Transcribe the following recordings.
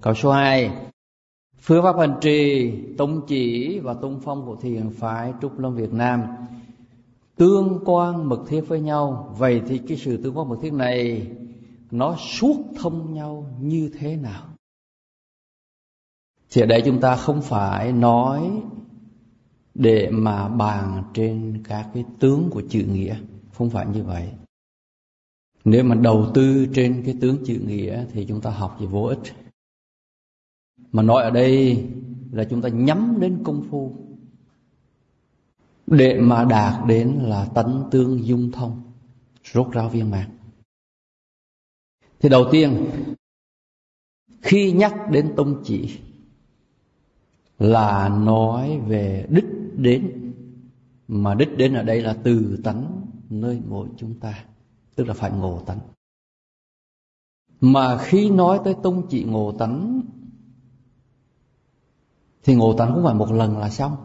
Câu số 2. Phương pháp hành trì tông chỉ và tông phong của Thiền phái Trúc Lâm Việt Nam tương quan mật thiết với nhau. Vậy thì cái sự tương quan mật thiết này nó suốt thông nhau như thế nào? Thì ở đây chúng ta không phải nói để mà bàn trên các cái tướng của chữ nghĩa, không phải như vậy. Nếu mà đầu tư trên cái tướng chữ nghĩa thì chúng ta học gì vô ích. Mà nói ở đây là chúng ta nhắm đến công phu để mà đạt đến là tánh tương dung thông, rốt ráo viên mãn. Thì đầu tiên, khi nhắc đến tông chỉ là nói về đích đến, mà đích đến ở đây là từ tánh nơi mỗi chúng ta, tức là phải ngộ tánh. Mà khi nói tới tông chỉ ngộ tánh thì ngộ tánh không phải một lần là xong,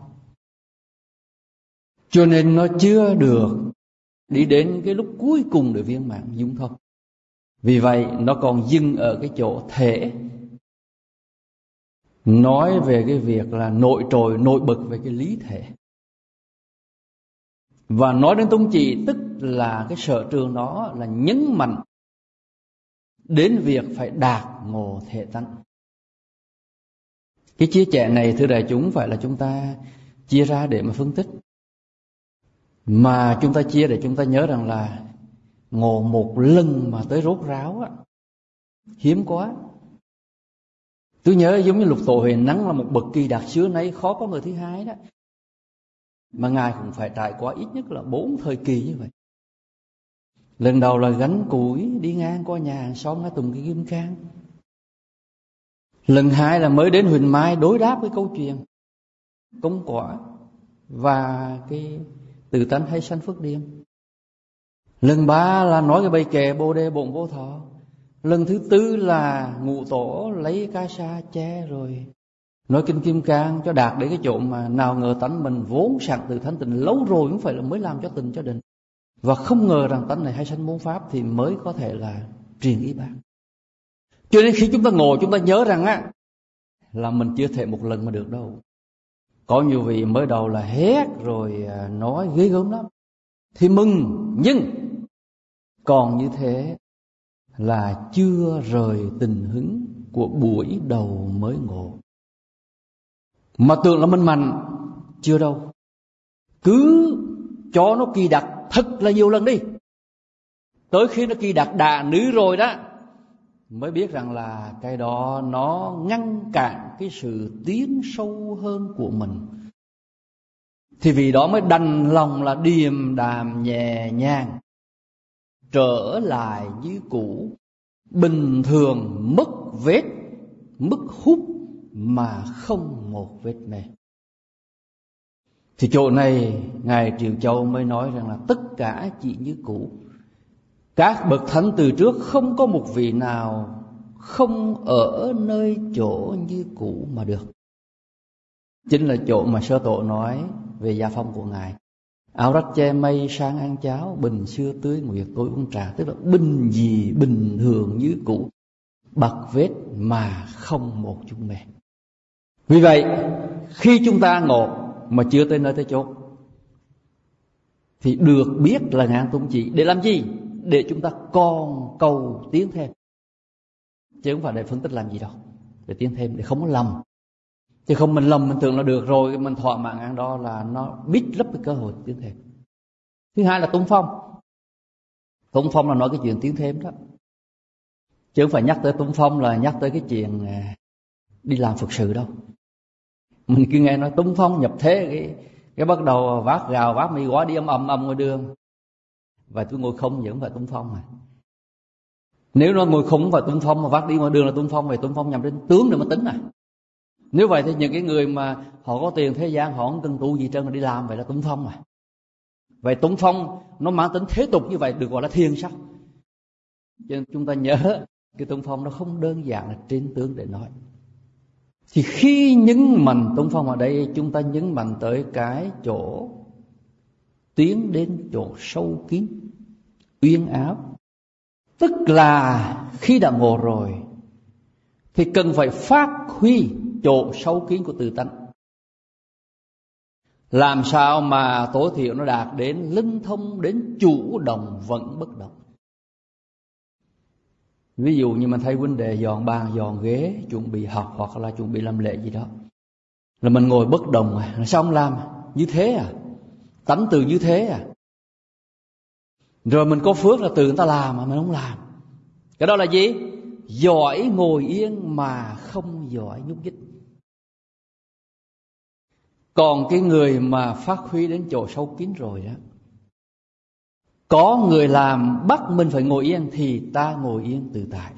cho nên nó chưa được đi đến cái lúc cuối cùng để viên mãn dung thông. Vì vậy nó còn dừng ở cái chỗ thể, nói về cái việc là nội trội nổi bật về cái lý thể. Và nói đến tông chỉ tức là cái sở trường đó là nhấn mạnh đến việc phải đạt ngộ thể tánh. Cái chia sẻ này thưa đại chúng phải là chúng ta chia ra để mà phân tích, mà chúng ta chia để chúng ta nhớ rằng là ngộ một lần mà tới rốt ráo á, hiếm quá. Tôi nhớ giống như Lục Tổ Huệ Năng là một bậc kỳ đạt xưa nay khó có người thứ hai đó, mà Ngài cũng phải trải qua ít nhất là 4 thời kỳ như vậy. Lần đầu là gánh củi đi ngang qua nhà hàng xóm ở Tùng Kim Cang. Lần 2 là mới đến Huỳnh Mai đối đáp với câu chuyện công quả và cái từ tánh hay sanh phước điềm. Lần 3 là nói cái bài kệ Bồ Đề Bổn Vô Thọ. Lần thứ 4 là Ngũ Tổ lấy ca sa che rồi nói kinh Kim Cang cho đạt đến cái chỗ mà nào ngờ tánh mình vốn sẵn từ thanh tịnh lâu rồi, không phải là mới làm cho tình cho định, và không ngờ rằng tánh này hay sanh môn pháp thì mới có thể là truyền ý bác. Cho nên khi chúng ta ngồi chúng ta nhớ rằng á là mình chưa thể một lần mà được đâu. Có nhiều vị mới đầu là hét rồi nói ghê gớm lắm thì mừng, nhưng còn như thế là chưa rời tình hứng của buổi đầu mới ngộ. Mà tưởng là mình mạnh, chưa đâu. Cứ cho nó kỳ đặc thật là nhiều lần đi, tới khi nó kỳ đặc đà nữ rồi đó mới biết rằng là cái đó nó ngăn cản cái sự tiến sâu hơn của mình. Thì vì đó mới đành lòng là điềm đàm nhẹ nhàng, trở lại như cũ, bình thường, mất vết, mất hút mà không một vết mê. Thì chỗ này Ngài Triệu Châu mới nói rằng là tất cả chỉ như cũ. Các bậc thánh từ trước không có một vị nào không ở nơi chỗ như cũ mà được. Chính là chỗ mà Sơ Tổ nói về gia phong của Ngài. Áo rách che mây sang ăn cháo, bình xưa tưới nguyệt tối uống trà. Tức là bình gì bình thường như cũ, bạc vết mà không một chút mê. Vì vậy khi chúng ta ngộ mà chưa tới nơi tới chốn thì được biết là ngàn tông chỉ để làm gì? Để chúng ta còn cầu tiến thêm, chứ không phải để phân tích làm gì đâu. Để tiến thêm, để không có lầm. Chứ không mình lầm, mình tưởng là được rồi, mình thỏa mãn ăn đó là nó bít lấp cái cơ hội tiến thêm. Thứ hai là tung phong. Tung phong là nói cái chuyện tiến thêm đó, chứ không phải nhắc tới tung phong là nhắc tới cái chuyện đi làm Phật sự đâu. Mình cứ nghe nói tung phong nhập thế, cái bắt đầu vác gạo vác mì gói đi ầm ngoài đường. Và tôi ngồi không vẫn phải tung phong mà. Nếu nó ngồi không phải tung phong mà vác đi ngoài đường là tung phong, vậy tung phong nhằm đến tướng để mà tính à. Nếu vậy thì những cái người mà họ có tiền thế gian họ không cần tu gì trơn mà đi làm, vậy là tung phong mà. Vậy tung phong nó mang tính thế tục như vậy được gọi là thiền sao? Cho nên chúng ta nhớ cái tung phong nó không đơn giản là trên tướng để nói. Thì khi nhấn mạnh tung phong ở đây, chúng ta nhấn mạnh tới cái chỗ tiến đến chỗ sâu kín, uyên áo. Tức là khi đã ngộ rồi thì cần phải phát huy chỗ sâu kín của tự tánh. Làm sao mà tối thiểu nó đạt đến linh thông, đến chủ động vẫn bất động. Ví dụ như mình thấy huynh đệ dọn bàn dọn ghế, chuẩn bị học hoặc là chuẩn bị làm lễ gì đó, là mình ngồi bất động à, sao ông làm như thế à, tánh từ như thế à. Rồi mình có phước là từ người ta làm mà mình không làm. Cái đó là gì? Giỏi ngồi yên mà không giỏi nhúc nhích. Còn cái người mà phát huy đến chỗ sâu kín rồi đó, có người làm bắt mình phải ngồi yên thì ta ngồi yên tự tại.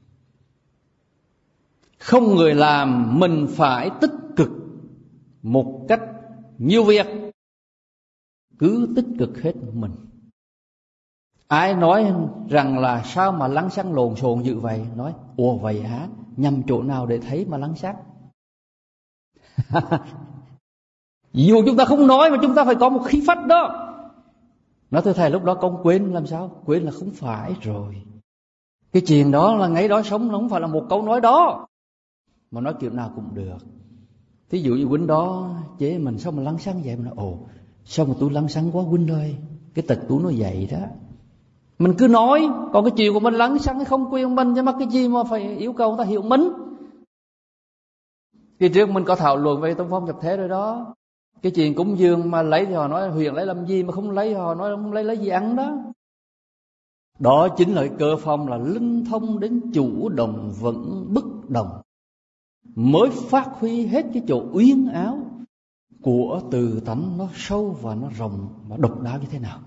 Không người làm mình phải tích cực một cách nhiều việc, cứ tích cực hết mình. Ai nói rằng là sao mà lắng xăng lộn xộn dữ vậy, nói ủa vậy hả, nhằm chỗ nào để thấy mà lắng xăng. Dù chúng ta không nói mà chúng ta phải có một khí phách đó. Nói thưa thầy lúc đó con quên làm sao? Quên là không phải rồi. Cái chuyện đó là ngày đó sống, nó không phải là một câu nói đó, mà nói kiểu nào cũng được. Thí dụ như huynh đó chế mình sao mà lắng xăng vậy, mình nói ồ sao mà tôi lắng xăng quá huynh ơi, cái tật tôi nó vậy đó. Mình cứ nói, còn cái chuyện của mình lắng xăng hay không quyền mình, chứ mắc cái gì mà phải yêu cầu người ta hiểu mình. Khi trước mình có thảo luận về tông phong nhập thế rồi đó. Cái chuyện cúng dường mà lấy thì họ nói huyền lấy làm gì, mà không lấy họ nói không lấy gì ăn đó. Đó chính là cái cơ phong là linh thông đến chủ động vẫn bất động, mới phát huy hết cái chỗ uyên áo của từ tánh, nó sâu và nó rộng và độc đáo như thế nào.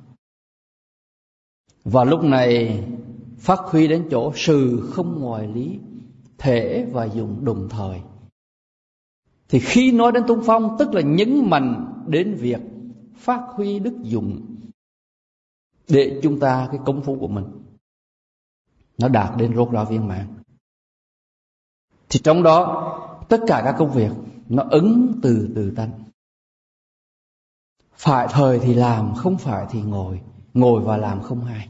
Và lúc này phát huy đến chỗ sự không ngoài lý, thể và dụng đồng thời. Thì khi nói đến tung phong tức là nhấn mạnh đến việc phát huy đức dụng để chúng ta cái công phu của mình nó đạt đến rốt ráo viên mãn. Thì trong đó tất cả các công việc nó ứng từ từ tánh. Phải thời thì làm, không phải thì ngồi, ngồi và làm không hai.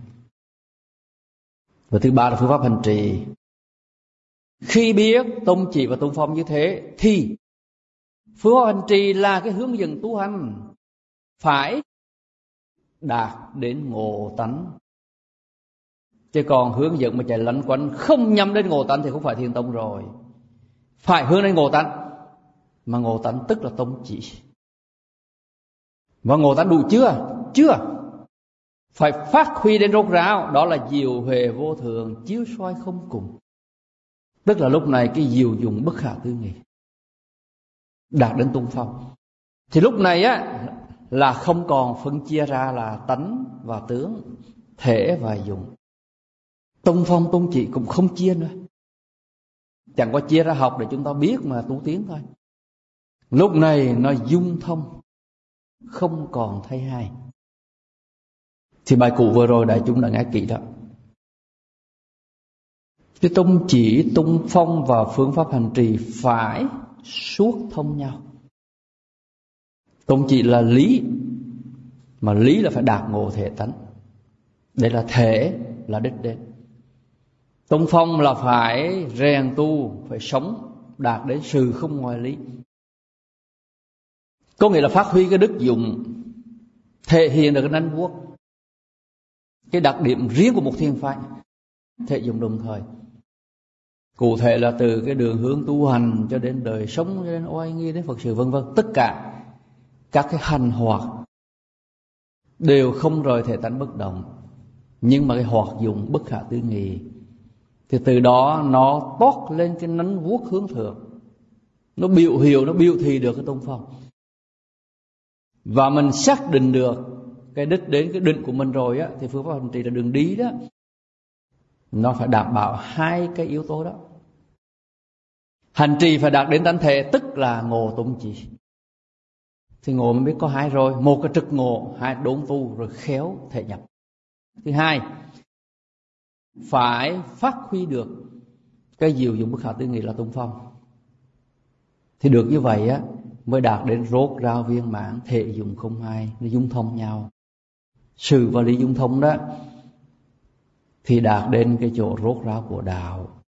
Và thứ ba là phương pháp hành trì. Khi biết tông chỉ và tông phong như thế thì phương pháp hành trì là cái hướng dẫn tu hành phải đạt đến ngộ tánh. Chứ còn hướng dẫn mà chạy lẩn quẩn không nhắm đến ngộ tánh thì không phải thiền tông rồi. Phải hướng đến ngộ tánh. Mà ngộ tánh tức là tông chỉ. Và ngộ tánh đủ chưa? Chưa. Phải phát huy đến rốt ráo, đó là diệu huệ vô thường, chiếu soi không cùng. Tức là lúc này cái diệu dụng bất khả tư nghị, đạt đến tung phong. Thì lúc này á là không còn phân chia ra là tánh và tướng, thể và dụng. Tung phong tung chỉ cũng không chia nữa, chẳng có chia ra học để chúng ta biết mà tu tiến thôi. Lúc này nó dung thông, không còn thay hai. Thì bài cũ vừa rồi đại chúng đã nghe kỹ đó. Cái tung chỉ, tung phong và phương pháp hành trì phải suốt thông nhau. Tung chỉ là lý, mà lý là phải đạt ngộ thể tánh. Đây là thể, là đích đến. Tung phong là phải rèn tu, phải sống, đạt đến sự không ngoài lý. Có nghĩa là phát huy cái đức dụng, thể hiện được cái nanh vuốt, cái đặc điểm riêng của một thiền phái, thể dụng đồng thời. Cụ thể là từ cái đường hướng tu hành cho đến đời sống, cho đến oai nghi, đến Phật sự vân vân, tất cả các cái hành hoạt đều không rời thể tánh bất động, nhưng mà cái hoạt dụng bất khả tư nghị. Thì từ đó nó toát lên cái nánh vuốt hướng thượng, nó biểu hiệu, nó biểu thị được cái tông phong. Và mình xác định được cái đích đến, cái định của mình rồi á, thì phương pháp hành trì là đường đi đó, nó phải đảm bảo hai cái yếu tố đó. Hành trì phải đạt đến tánh thể, tức là ngộ tụng chỉ. Thì ngộ mình biết có hai rồi, một là trực ngộ, hai đốn tu, rồi khéo thể nhập. Thứ hai, phải phát huy được cái diệu dụng bất khả tư nghị là tung phong. Thì được như vậy á mới đạt đến rốt ráo viên mãn, thể dụng không hai, nó dung thông nhau. Sự và lý dung thông đó thì đạt đến cái chỗ rốt ráo của đạo.